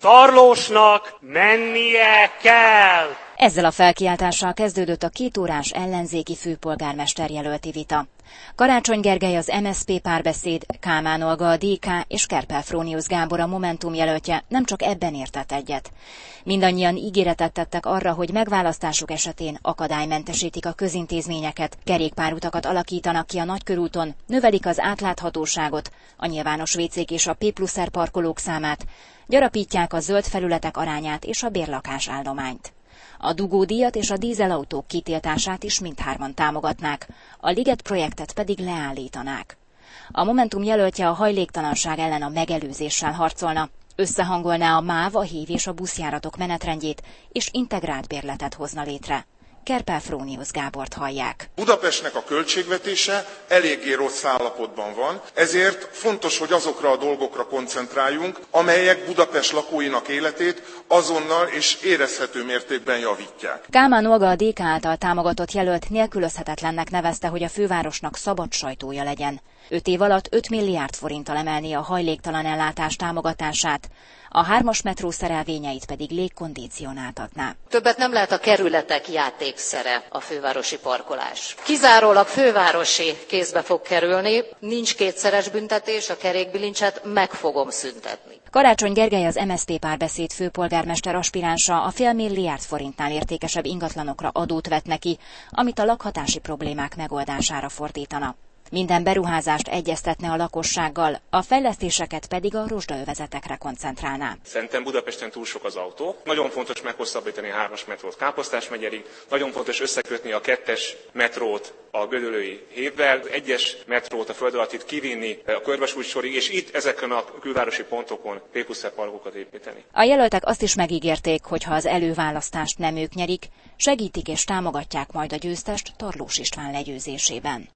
Tarlósnak mennie kell! Ezzel a felkiáltással kezdődött a 2 órás ellenzéki főpolgármester jelölti vita. Karácsony Gergely az MSZP párbeszéd, Kálmán Olga a DK és Kerpel-Frónius Gábor a Momentum jelöltje nem csak ebben értett egyet. Mindannyian ígéretet tettek arra, hogy megválasztásuk esetén akadálymentesítik a közintézményeket, kerékpárutakat alakítanak ki a Nagykörúton, növelik az átláthatóságot, a nyilvános vécék és a P+R parkolók számát, gyarapítják a zöld felületek arányát és a bérlakás állományt. A dugódíjat és a dízelautók kitiltását is mindhárman támogatnák, a Liget projektet pedig leállítanák. A Momentum jelöltje a hajléktalanság ellen a megelőzéssel harcolna, összehangolná a MÁV, a HÍV és a buszjáratok menetrendjét, és integrált bérletet hozna létre. Kerpel-Frónius Gábort hallják. Budapestnek a költségvetése eléggé rossz állapotban van, ezért fontos, hogy azokra a dolgokra koncentráljunk, amelyek Budapest lakóinak életét azonnal és érezhető mértékben javítják. Kálmán Olga a DK által támogatott jelölt nélkülözhetetlennek nevezte, hogy a fővárosnak szabad sajtója legyen. 5 év alatt 5 milliárd forinttal emelné a hajléktalan ellátás támogatását, a 3-as metró szerelvényeit pedig légkondicionáltatná. Többet nem lehet a kerületek játékszere a fővárosi parkolás. Kizárólag fővárosi kézbe fog kerülni, nincs kétszeres büntetés, a kerékbilincset meg fogom szüntetni. Karácsony Gergely az MSZP párbeszéd főpolgármester aspiránsa a fél milliárd forintnál értékesebb ingatlanokra adót vet neki, amit a lakhatási problémák megoldására fordítana. Minden beruházást egyeztetne a lakossággal, a fejlesztéseket pedig a rozsdaövezetekre koncentrálná. Szerintem Budapesten túl sok az autó. Nagyon fontos meghosszabbítani a 3-as metrót Káposztás megyerig, nagyon fontos összekötni a 2-es metrót a Gödöllői hévvel, 1-es metrót, a Földalattit kivinni a Körvasúlysorig, és itt ezeken a külvárosi pontokon P+R parkokat építeni. A jelöltek azt is megígérték, hogy ha az előválasztást nem ők nyerik, segítik és támogatják majd a győztest Tarlós István legyőzésében.